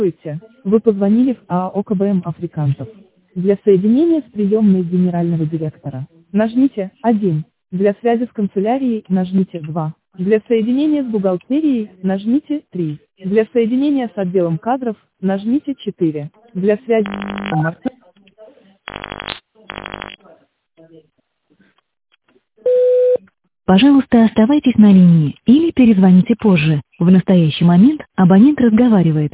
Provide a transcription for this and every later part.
Здравствуйте. Вы позвонили в АО ОКБМ «Африкантов». Для соединения с приемной генерального директора нажмите 1. Для связи с канцелярией нажмите 2. Для соединения с бухгалтерией нажмите 3. Для соединения с отделом кадров нажмите 4. Для связи с маркетингом. Пожалуйста, оставайтесь на линии или перезвоните позже. В настоящий момент абонент разговаривает.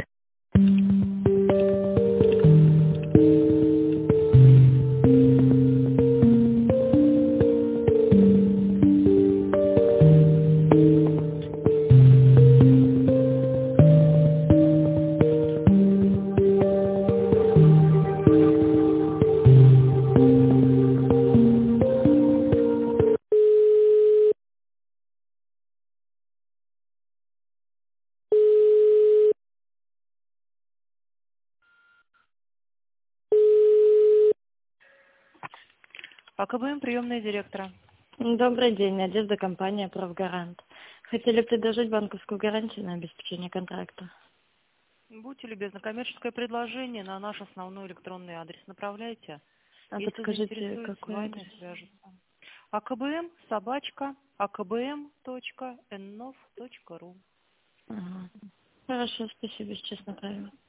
АКБМ, приемная директора. Добрый день, Надежда, компания «Правгарант». Хотели предложить банковскую гарантию на обеспечение контракта. Будьте любезны, коммерческое предложение на наш основной электронный адрес направляйте. А Если подскажите, заинтересует, с какой вами адрес? свяжутся. akbm@akbm.nov.ru. Ага. Хорошо, спасибо, сейчас направим.